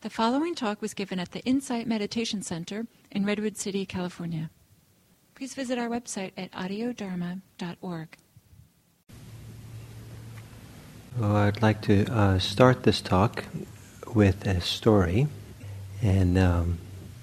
The following talk was given at the Insight Meditation Center in Redwood City, California. Please visit our website at audiodharma.org. Well, I'd like to start this talk with a story. And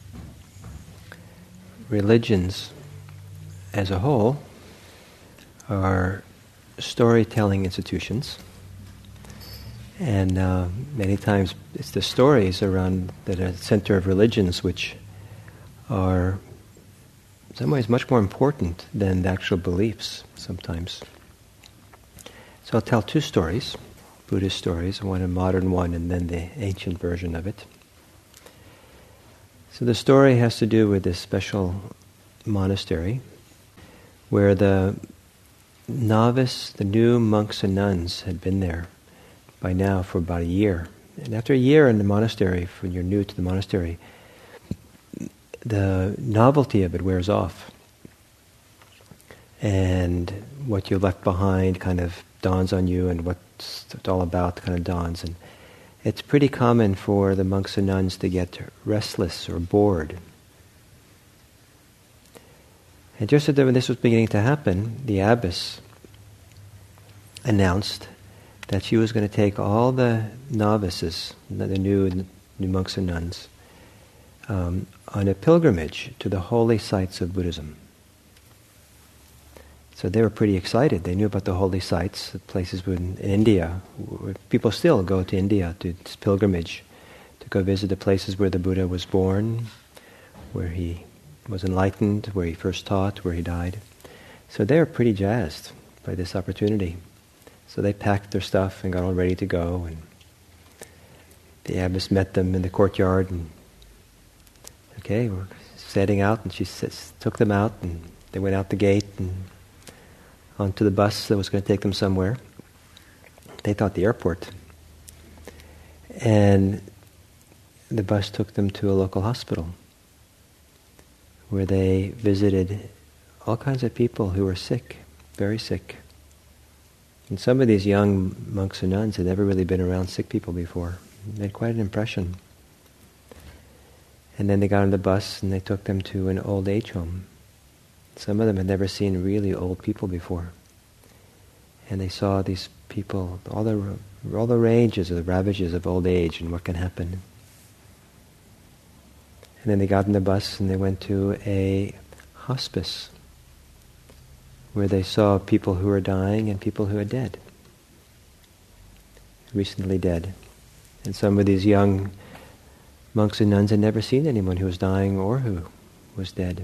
religions as a whole are storytelling institutions. And many times it's the stories around that are the center of religions which are in some ways much more important than the actual beliefs sometimes. So I'll tell two stories, Buddhist stories, one a modern one and then the ancient version of it. So the story has to do with this special monastery where the novice, the new monks and nuns had been there by now for about a year. And after a year in the monastery, when you're new to the monastery, the novelty of it wears off. And what you left behind kind of dawns on you, and what's it all about kind of dawns. And it's pretty common for the monks and nuns to get restless or bored. And just when this was beginning to happen, the abbess announced that she was going to take all the novices, the new monks and nuns, on a pilgrimage to the holy sites of Buddhism. So they were pretty excited. They knew about the holy sites, the places in India. People still go to India to this pilgrimage, to go visit the places where the Buddha was born, where he was enlightened, where he first taught, where he died. So they were pretty jazzed by this opportunity. So they packed their stuff and got all ready to go. And the abbess met them in the courtyard. And okay, we're setting out. And she took them out, and they went out the gate and onto the bus that was going to take them somewhere. They thought the airport. And the bus took them to a local hospital where they visited all kinds of people who were sick, very sick. And some of these young monks and nuns had never really been around sick people before. It made quite an impression. And then they got on the bus and they took them to an old age home. Some of them had never seen really old people before. And they saw these people, all the ranges or the ravages of old age and what can happen. And then they got on the bus and they went to a hospice where they saw people who were dying and people who had dead, recently dead. And some of these young monks and nuns had never seen anyone who was dying or who was dead.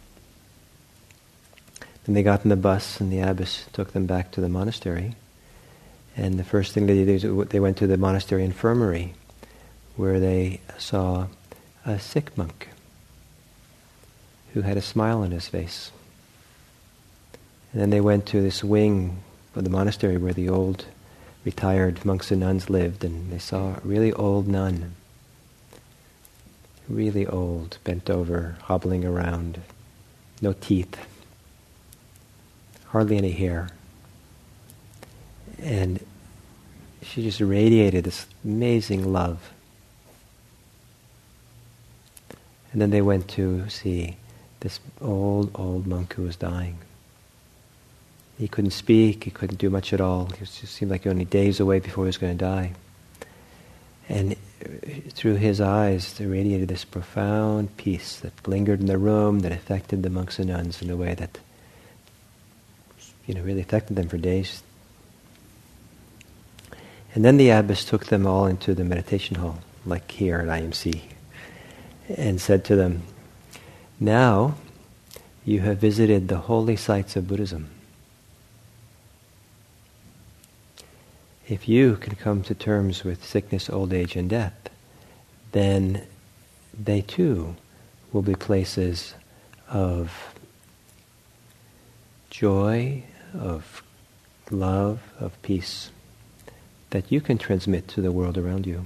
Then they got on the bus and the abbess took them back to the monastery. And the first thing they did was they went to the monastery infirmary where they saw a sick monk who had a smile on his face. And then they went to this wing of the monastery where the old retired monks and nuns lived, and they saw a really old nun, really old, bent over, hobbling around, no teeth, hardly any hair. And she just radiated this amazing love. And then they went to see this old monk who was dying. He couldn't speak, he couldn't do much at all. It just seemed like only days away before he was going to die. And through his eyes, there radiated this profound peace that lingered in the room, that affected the monks and nuns in a way that, really affected them for days. And then the abbess took them all into the meditation hall, like here at IMC, and said to them, "Now you have visited the holy sites of Buddhism. If you can come to terms with sickness, old age, and death, then they too will be places of joy, of love, of peace that you can transmit to the world around you."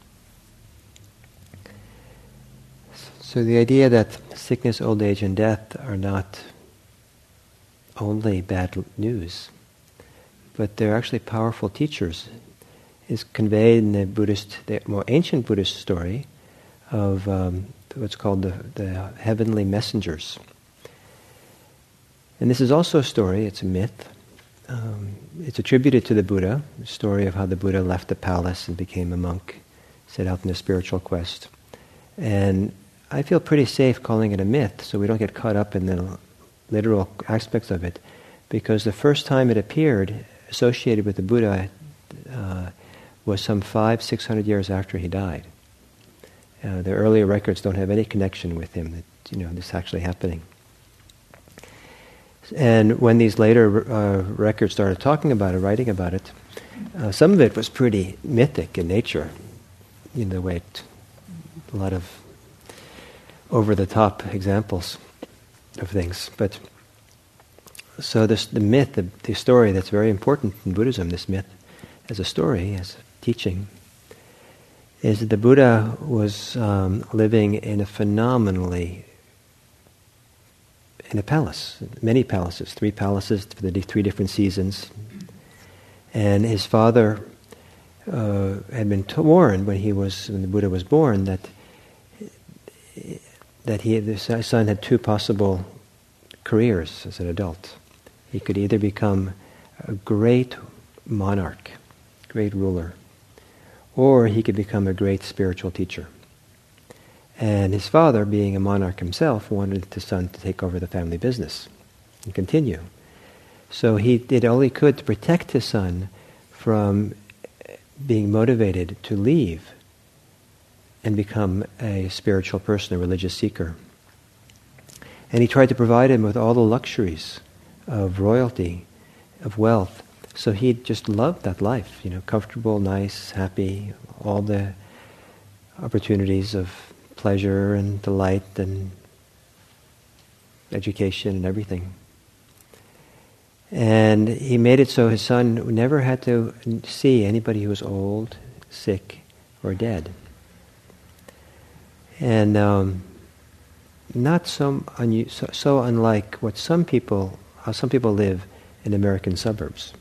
So the idea that sickness, old age, and death are not only bad news, but they're actually powerful teachers, is conveyed in the more ancient Buddhist story of what's called the heavenly messengers. And this is also a story, it's a myth. It's attributed to the Buddha, the story of how the Buddha left the palace and became a monk, set out on a spiritual quest. And I feel pretty safe calling it a myth, so we don't get caught up in the literal aspects of it, because the first time it appeared, associated with the Buddha, was some 500-600 years after he died. The earlier records don't have any connection with him, that this actually happening. And when these later records started talking about it, writing about it, some of it was pretty mythic in nature, the way a lot of over-the-top examples of things. But so the myth, the story that's very important in Buddhism, this myth as a story, as a teaching, is that the Buddha was living in a palace, many palaces, 3 palaces for the 3 different seasons. And his father had been warned when the Buddha was born that his son had 2 possible careers as an adult. He could either become a great monarch, great ruler, or he could become a great spiritual teacher. And his father, being a monarch himself, wanted his son to take over the family business and continue. So he did all he could to protect his son from being motivated to leave and become a spiritual person, a religious seeker. And he tried to provide him with all the luxuries of royalty, of wealth. So he just loved that life, comfortable, nice, happy, all the opportunities of pleasure and delight and education and everything. And he made it so his son never had to see anybody who was old, sick, or dead. And not so unlike how some people live in American suburbs.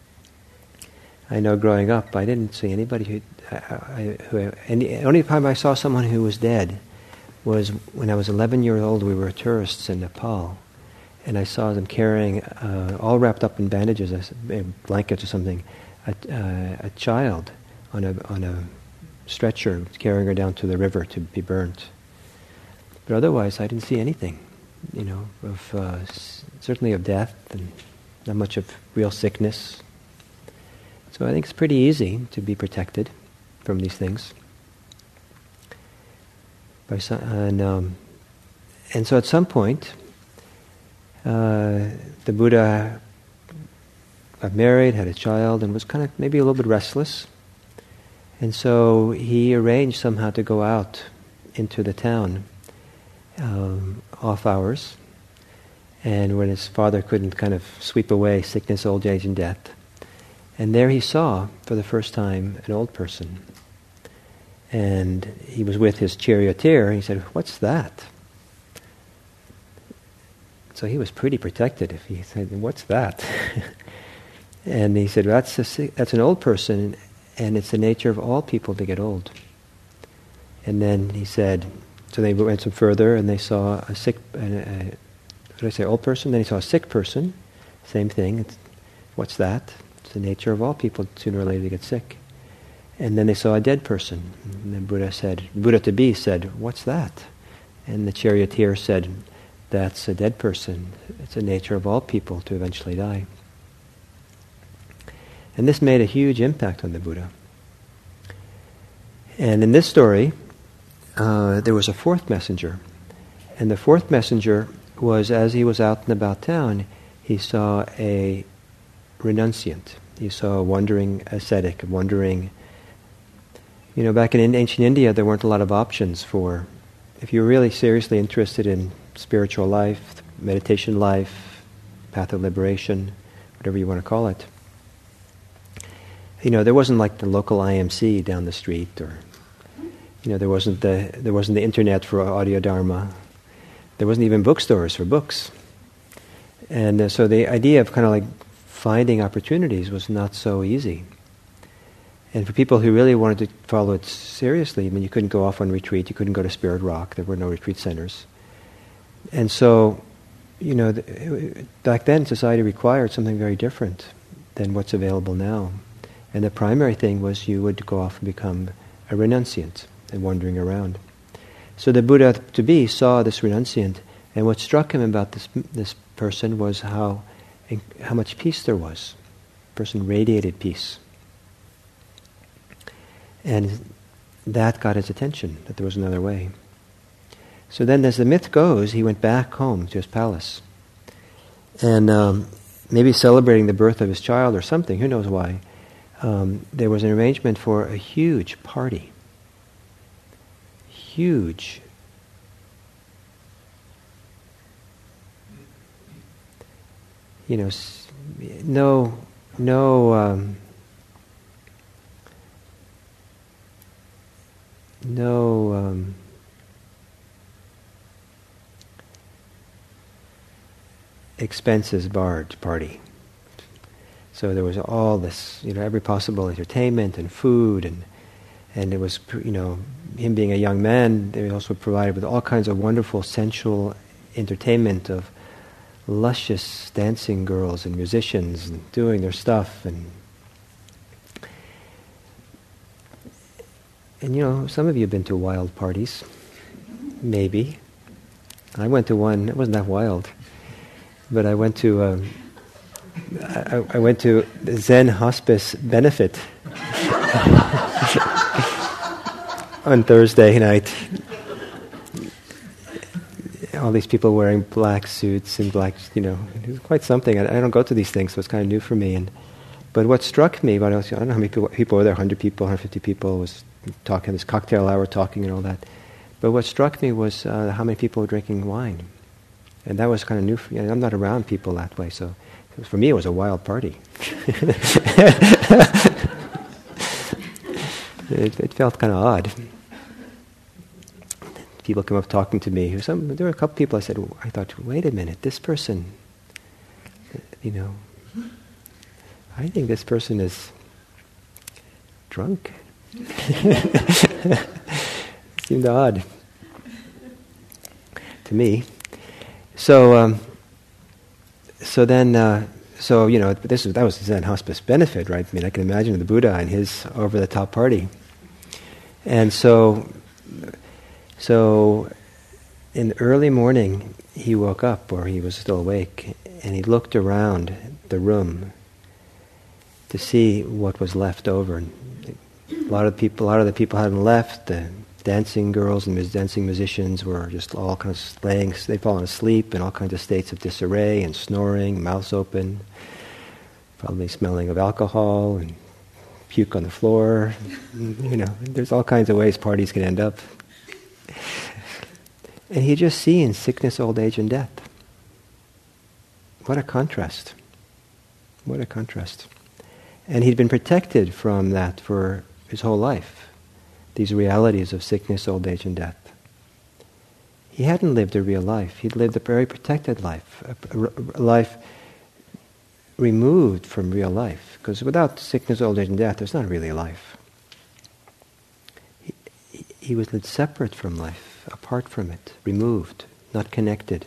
I know growing up, I didn't see anybody the only time I saw someone who was dead was when I was 11 years old. We were tourists in Nepal, and I saw them carrying, all wrapped up in bandages, blankets or something, a child on a stretcher, carrying her down to the river to be burnt. But otherwise, I didn't see anything, certainly of death, and not much of real sickness. So I think it's pretty easy to be protected from these things. And so at some point, the Buddha got married, had a child, and was kind of maybe a little bit restless. And so he arranged somehow to go out into the town off hours, and when his father couldn't kind of sweep away sickness, old age, and death. And there he saw, for the first time, an old person. And he was with his charioteer, and he said, "What's that?" So he was pretty protected if he said, "What's that?" And he said, that's an old person, and it's the nature of all people to get old. And then he said, so they went some further, and they saw a sick, old person? Then he saw a sick person, same thing. What's that? It's the nature of all people, sooner or later to get sick. And then they saw a dead person. And the Buddha-to-be said, "What's that?" And the charioteer said, "That's a dead person. It's the nature of all people to eventually die." And this made a huge impact on the Buddha. And in this story, there was a 4th messenger. And the 4th messenger was, as he was out and about town, he saw a renunciant. He saw a wandering ascetic, back in ancient India, there weren't a lot of options for, if you were really seriously interested in spiritual life, meditation life, path of liberation, whatever you want to call it. There wasn't like the local IMC down the street, or there wasn't the internet for audio dharma. There wasn't even bookstores for books. And so the idea of kind of like finding opportunities was not so easy. And for people who really wanted to follow it seriously, I mean, you couldn't go off on retreat, you couldn't go to Spirit Rock, there were no retreat centers. And so, back then society required something very different than what's available now. And the primary thing was you would go off and become a renunciant and wandering around. So the Buddha-to-be saw this renunciant, and what struck him about this person was how much peace there was. The person radiated peace. And that got his attention, that there was another way. So then, as the myth goes, he went back home to his palace. And maybe celebrating the birth of his child or something, who knows why, there was an arrangement for a huge party. Huge. No expenses barred party. So there was all this, every possible entertainment and food, and it was, him being a young man, they were also provided with all kinds of wonderful sensual entertainment of luscious dancing girls and musicians and doing their stuff, and some of you have been to wild parties, maybe. I went to one. It wasn't that wild, but I went to I went to the Zen Hospice benefit on Thursday night. All these people wearing black suits and black, it was quite something. I don't go to these things, so it's kind of new for me. But what struck me, I don't know how many people were there, 100 people, 150 people, was talking, this cocktail hour talking and all that. But what struck me was how many people were drinking wine. And that was kind of new for me. I'm not around people that way, so for me it was a wild party. It felt kind of odd. People come up talking to me. There were a couple people I thought, wait a minute, this person, I think this person is drunk. Seemed odd to me. That was Zen Hospice benefit, right? I mean, I can imagine the Buddha and his over-the-top party. And so in the early morning, he woke up, or he was still awake, and he looked around the room to see what was left over. And a lot of the people hadn't left. The dancing girls and dancing musicians were just all kind of they'd fallen asleep in all kinds of states of disarray and snoring, mouths open, probably smelling of alcohol and puke on the floor. There's all kinds of ways parties can end up. And he just seen sickness, old age, and death. What a contrast. What a contrast. And he'd been protected from that for his whole life, these realities of sickness, old age, and death. He hadn't lived a real life. He'd lived a very protected life, a life removed from real life. Because without sickness, old age, and death, there's not really a life. He was lived separate from life, apart from it, removed, not connected.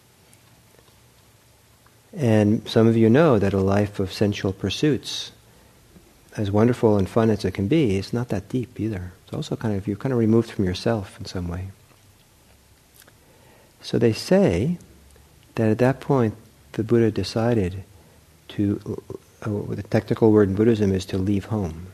And some of you know that a life of sensual pursuits, as wonderful and fun as it can be, it's not that deep either. It's also you're kind of removed from yourself in some way. So they say that at that point the Buddha decided to, the technical word in Buddhism is to leave home.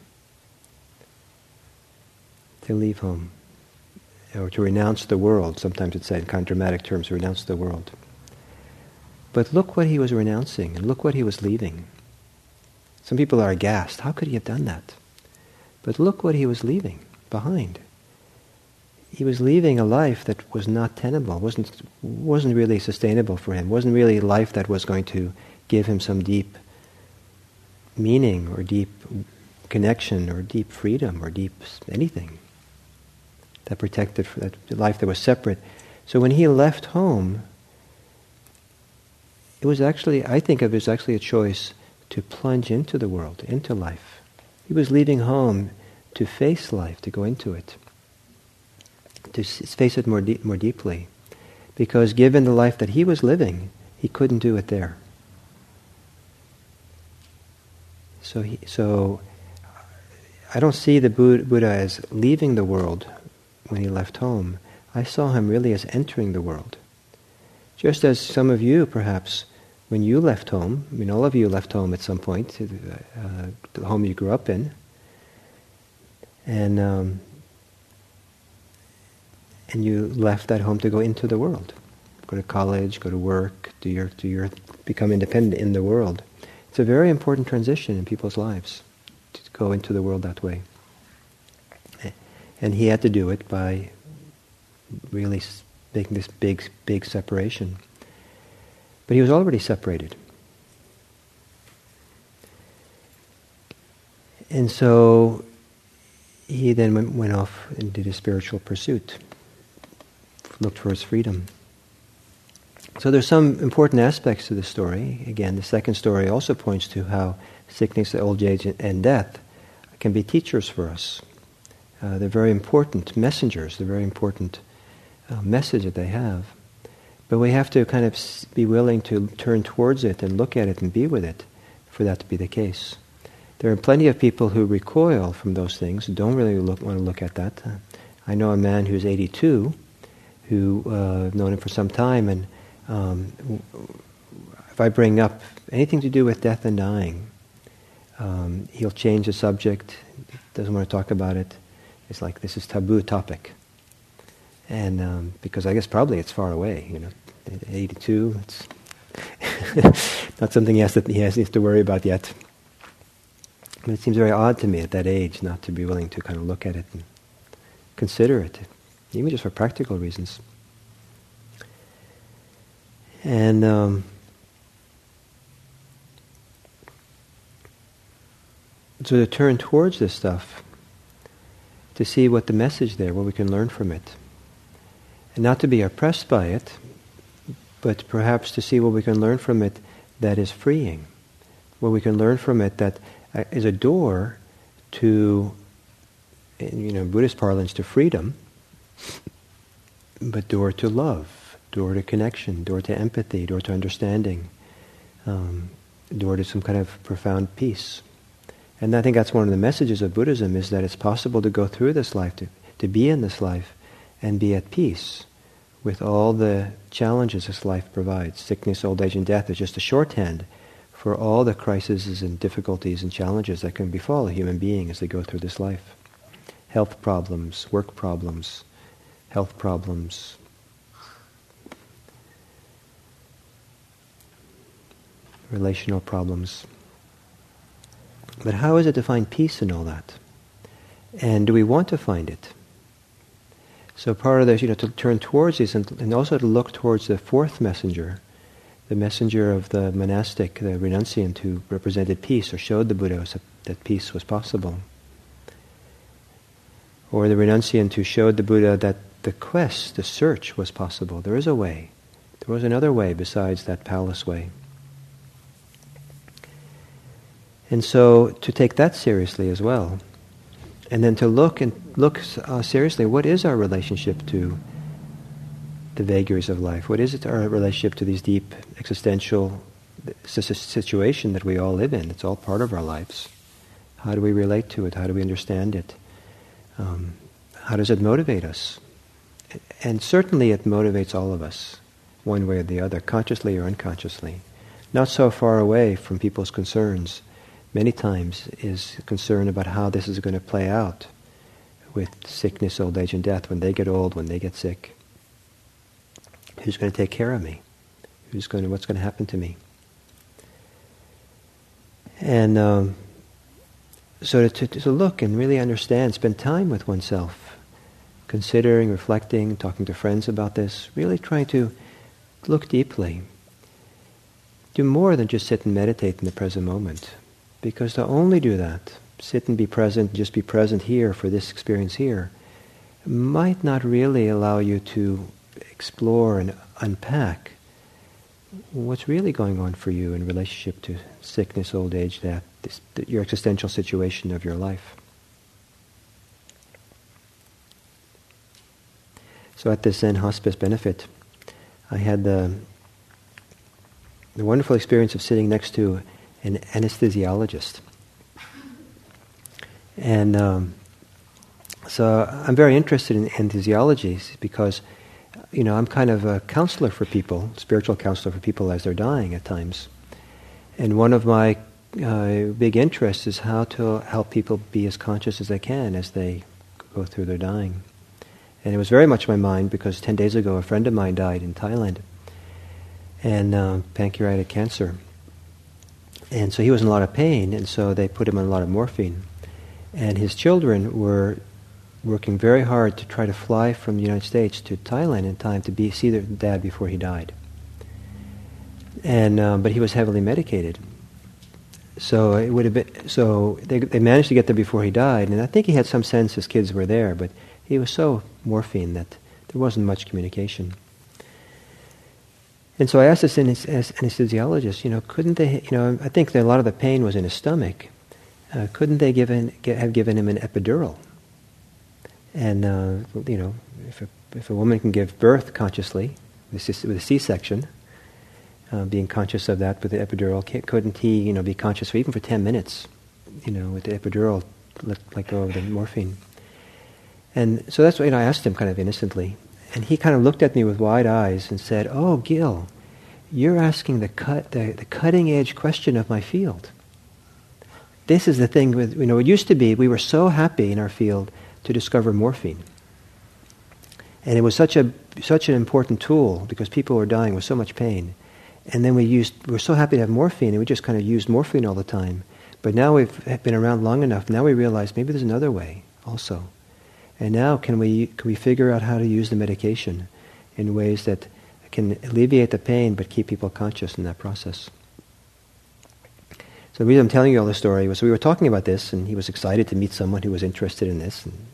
To leave home. Or to renounce the world. Sometimes it's said in kind of dramatic terms, to renounce the world. But look what he was renouncing, and look what he was leaving. Some people are aghast. How could he have done that? But look what he was leaving behind. He was leaving a life that was not tenable, wasn't really sustainable for him, wasn't really a life that was going to give him some deep meaning or deep connection or deep freedom or deep anything. That protected that life that was separate. So when he left home, it was actually, I think of it as actually a choice to plunge into the world, into life, He was leaving home to face life, to go into it, to face it more deeply. Because given the life that he was living, he couldn't do it there. So I don't see the Buddha as leaving the world when he left home. I saw him really as entering the world. Just as some of you, perhaps, when you left home, I mean, all of you left home at some point, the home you grew up in, and you left that home to go into the world, go to college, go to work, become independent in the world. It's a very important transition in people's lives to go into the world that way. And he had to do it by really making this big separation. But he was already separated. And so he then went off and did a spiritual pursuit, looked for his freedom. So there's some important aspects to the story. Again, the second story also points to how sickness, old age, and death can be teachers for us. They're very important messengers. They're very important message that they have. But we have to kind of be willing to turn towards it and look at it and be with it for that to be the case. There are plenty of people who recoil from those things, who don't really want to look at that. I know a man who's 82, who I've known him for some time, and if I bring up anything to do with death and dying, he'll change the subject, doesn't want to talk about it. It's like this is taboo topic. And because I guess probably it's far away, 82, it's not something he has to worry about yet. But it seems very odd to me at that age not to be willing to kind of look at it and consider it, even just for practical reasons. And so to turn towards this stuff, to see what the message there, what we can learn from it. And not to be oppressed by it, but perhaps to see what we can learn from it that is freeing. What we can learn from it that is a door to, Buddhist parlance, to freedom, but door to love, door to connection, door to empathy, door to understanding, door to some kind of profound peace. And I think that's one of the messages of Buddhism, is that it's possible to go through this life, to be in this life, and be at peace with all the challenges this life provides. Sickness, old age, and death is just a shorthand for all the crises and difficulties and challenges that can befall a human being as they go through this life. Health problems, work problems, health problems, relational problems. But how is it to find peace in all that? And do we want to find it? So part of this, to turn towards this and also to look towards the fourth messenger, the messenger of the monastic, the renunciant who represented peace or showed the Buddha that peace was possible. Or the renunciant who showed the Buddha that the quest, the search was possible. There is a way. There was another way besides that palace way. And so to take that seriously as well. And then to look seriously, what is our relationship to the vagaries of life? What is our relationship to these deep existential situation that we all live in? It's all part of our lives. How do we relate to it? How do we understand it? How does it motivate us? And certainly it motivates all of us, one way or the other, consciously or unconsciously. Not so far away from people's concerns. Many times is concern about how this is going to play out with sickness, old age, and death, when they get old, when they get sick. Who's going to take care of me? What's going to happen to me? And so to look and really understand, spend time with oneself, considering, reflecting, talking to friends about this, really trying to look deeply. Do more than just sit and meditate in the present moment. Because to only do that, sit and be present, just be present here for this experience here, might not really allow you to explore and unpack what's really going on for you in relationship to sickness, old age, death, your existential situation of your life. So at this Zen hospice benefit, I had the wonderful experience of sitting next to an anesthesiologist. And so I'm very interested in anesthesiology because, I'm kind of a counselor for people, spiritual counselor for people as they're dying at times. And one of my big interests is how to help people be as conscious as they can as they go through their dying. And it was very much my mind because 10 days ago a friend of mine died in Thailand, and pancreatic cancer. And so he was in a lot of pain, and so they put him on a lot of morphine. And his children were working very hard to try to fly from the United States to Thailand in time to see their dad before he died. And but he was heavily medicated. So it would have been. So they managed to get there before he died, and I think he had some sense his kids were there, but he was so morphine that there wasn't much communication. And so I asked this anesthesiologist, couldn't they? I think that a lot of the pain was in his stomach. Couldn't they have given him an epidural? And if a woman can give birth consciously with a C-section, being conscious of that with the epidural, couldn't he, be conscious for even for 10 minutes, with the epidural, let go of the morphine? And so that's what I asked him kind of innocently, and he kind of looked at me with wide eyes and said, "Oh, Gil, you're asking the cutting edge question of my field. This is the thing with, it used to be we were so happy in our field to discover morphine. And it was such an important tool because people were dying with so much pain. And then we were so happy to have morphine, and we just kind of used morphine all the time. But now we've been around long enough, now we realize maybe there's another way also. And now can we figure out how to use the medication in ways that can alleviate the pain but keep people conscious in that process?" So the reason I'm telling you all this story was we were talking about this, and he was excited to meet someone who was interested in this, and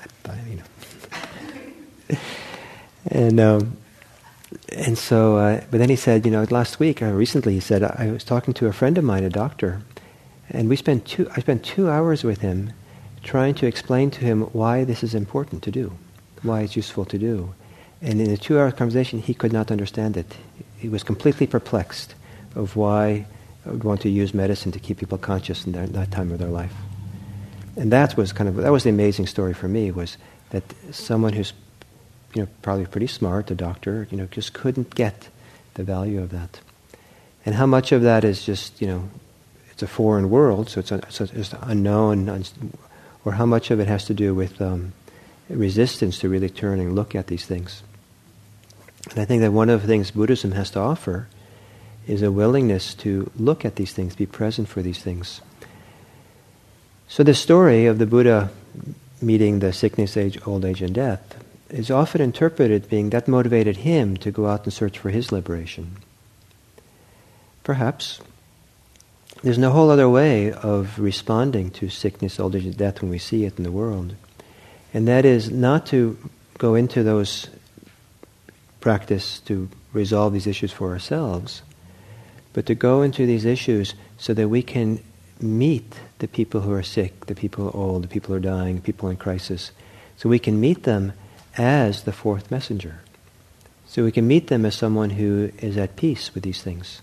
and so, but then he said, last week, recently, he said, I was talking to a friend of mine, a doctor, and I spent 2 hours with him trying to explain to him why this is important to do, why it's useful to do. And in a 2-hour conversation, he could not understand it. He was completely perplexed of why I would want to use medicine to keep people conscious in that time of their life. And that was the amazing story for me, was that someone who's probably pretty smart, a doctor, just couldn't get the value of that. And how much of that is just, it's a foreign world, so it's unknown, or how much of it has to do with resistance to really turn and look at these things. And I think that one of the things Buddhism has to offer is a willingness to look at these things, be present for these things. So the story of the Buddha meeting the sickness, old age, and death is often interpreted being that motivated him to go out and search for his liberation. Perhaps. There's no whole other way of responding to sickness, old age, and death when we see it in the world. And that is not to go into those practice to resolve these issues for ourselves, but to go into these issues so that we can meet the people who are sick, the people who are old, the people who are dying, the people in crisis. So we can meet them as the fourth messenger. So we can meet them as someone who is at peace with these things.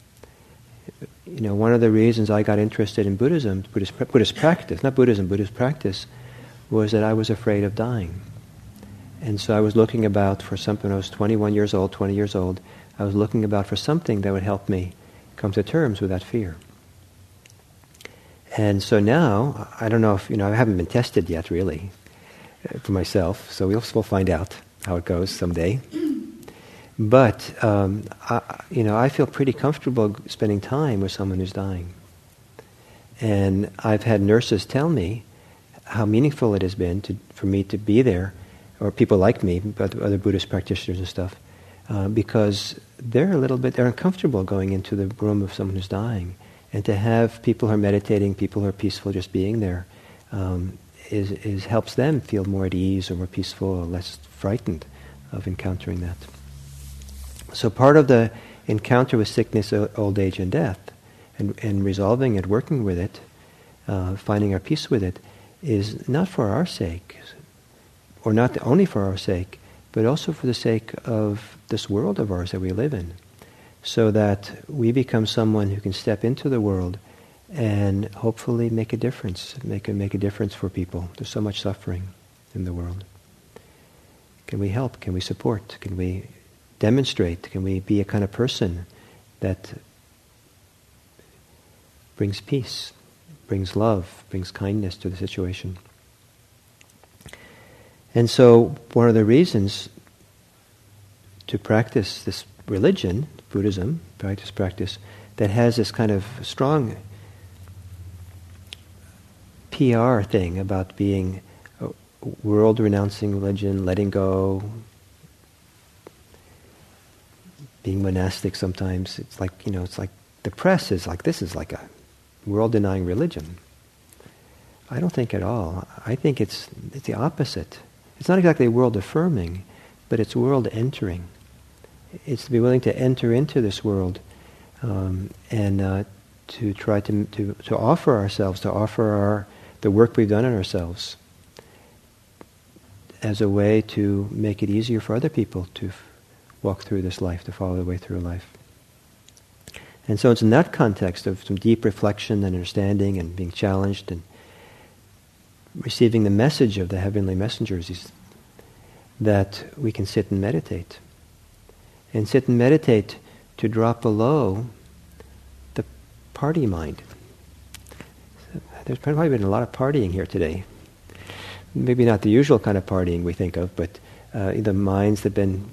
One of the reasons I got interested in Buddhism, Buddhist practice, not Buddhism, Buddhist practice, was that I was afraid of dying. And so I was looking about for something. I was 20 years old, I was looking about for something that would help me come to terms with that fear. And so now, I don't know if, I haven't been tested yet, really, for myself, so we'll find out how it goes someday. But, I feel pretty comfortable spending time with someone who's dying. And I've had nurses tell me how meaningful it has been for me to be there, or people like me, but other Buddhist practitioners and stuff, because they're uncomfortable going into the room of someone who's dying. And to have people who are meditating, people who are peaceful just being there, helps them feel more at ease or more peaceful or less frightened of encountering that. So part of the encounter with sickness, old age, and death, and resolving it, working with it, finding our peace with it, is not for our sake, or not only for our sake, but also for the sake of this world of ours that we live in, so that we become someone who can step into the world and hopefully make a difference, make a difference for people. There's so much suffering in the world. Can we help? Can we support? Can we demonstrate? Can we be a kind of person that brings peace, brings love, brings kindness to the situation? And so one of the reasons to practice this religion, Buddhism, practice, that has this kind of strong PR thing about being a world-renouncing religion, letting go, being monastic sometimes. It's like, it's like the press is like, this is like a world-denying religion. I don't think at all. I think it's the opposite. It's not exactly world-affirming, but it's world-entering. It's to be willing to enter into this world and to try to offer ourselves, to offer the work we've done on ourselves as a way to make it easier for other people to walk through this life, to follow the way through life. And so it's in that context of some deep reflection and understanding and being challenged and receiving the message of the heavenly messengers that we can sit and meditate. And sit and meditate to drop below the party mind. There's probably been a lot of partying here today. Maybe not the usual kind of partying we think of, but the minds that have been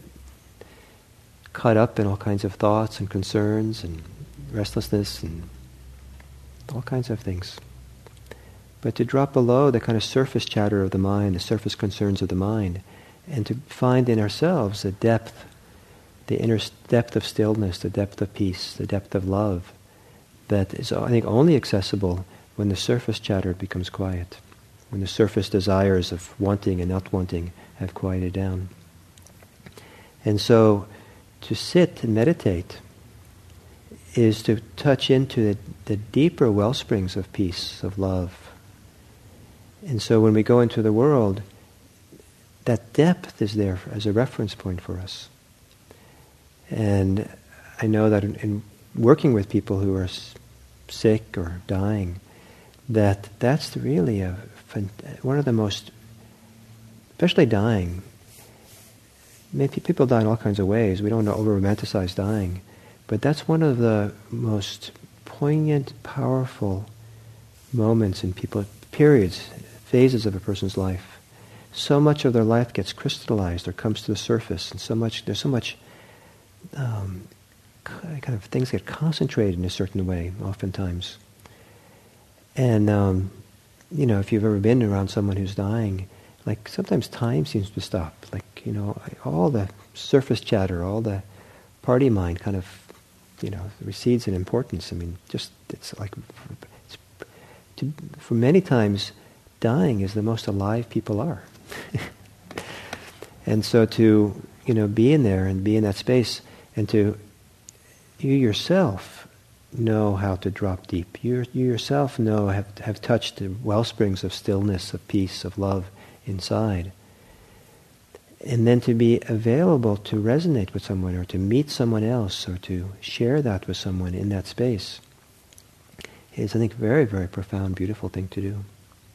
caught up in all kinds of thoughts and concerns and restlessness and all kinds of things. But to drop below the kind of surface chatter of the mind, the surface concerns of the mind, and to find in ourselves the depth, the inner depth of stillness, the depth of peace, the depth of love, that is, I think, only accessible when the surface chatter becomes quiet, when the surface desires of wanting and not wanting have quieted down. And so, to sit and meditate is to touch into the deeper well springs of peace, of love. And so when we go into the world, that depth is there as a reference point for us. And I know that in working with people who are sick or dying, that's really one of the most, especially dying. Maybe people die in all kinds of ways. We don't want to over-romanticize dying. But that's one of the most poignant, powerful moments in periods, phases of a person's life. So much of their life gets crystallized or comes to the surface, and there's so much kind of things get concentrated in a certain way, oftentimes. And if you've ever been around someone who's dying, like sometimes time seems to stop. Like all the surface chatter, all the party mind, kind of recedes in importance. I mean, for many times, dying is the most alive people are. And so to be in there and be in that space, and to you yourself know how to drop deep. You yourself have touched the well springs of stillness, of peace, of love inside. And then to be available to resonate with someone, or to meet someone else, or to share that with someone in that space is, I think, a very, very profound, beautiful thing to do.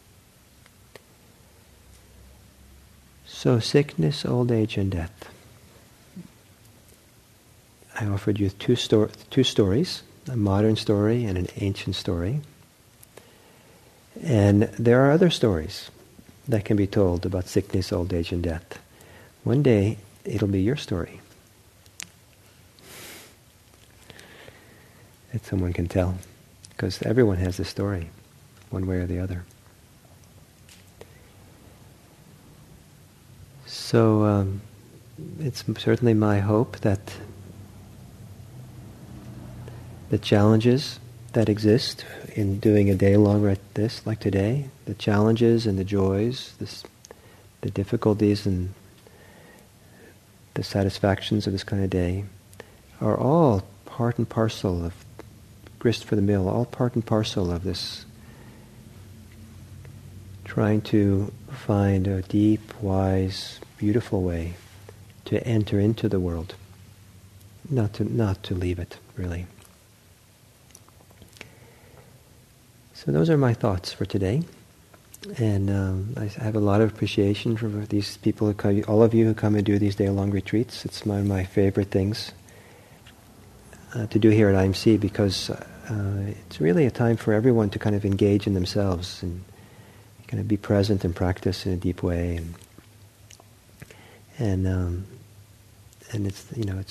So sickness, old age, and death. I offered you two stories, a modern story and an ancient story. And there are other stories that can be told about sickness, old age, and death. One day, it'll be your story that someone can tell, because everyone has a story, one way or the other. So it's certainly my hope that the challenges that exist in doing a day long like this, like today, the challenges and the joys, the difficulties and the satisfactions of this kind of day, are all part and parcel of grist for the mill, all part and parcel of this trying to find a deep, wise, beautiful way to enter into the world, not to leave it, really. So those are my thoughts for today. And I have a lot of appreciation for these people who come, all of you who come and do these day-long retreats. It's one of my favorite things to do here at IMC, because it's really a time for everyone to kind of engage in themselves and kind of be present and practice in a deep way. And it's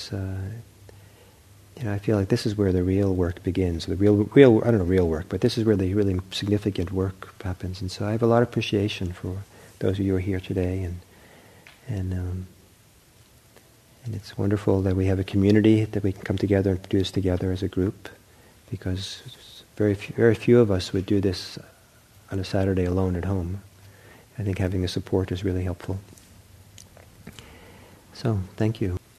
I feel like this is where the real work begins. The real I don't know real work, but this is where the really significant work happens. And so I have a lot of appreciation for those of you who are here today, and it's wonderful that we have a community that we can come together and do this together as a group, because very few of us would do this on a Saturday alone at home. I think having the support is really helpful. So, thank you.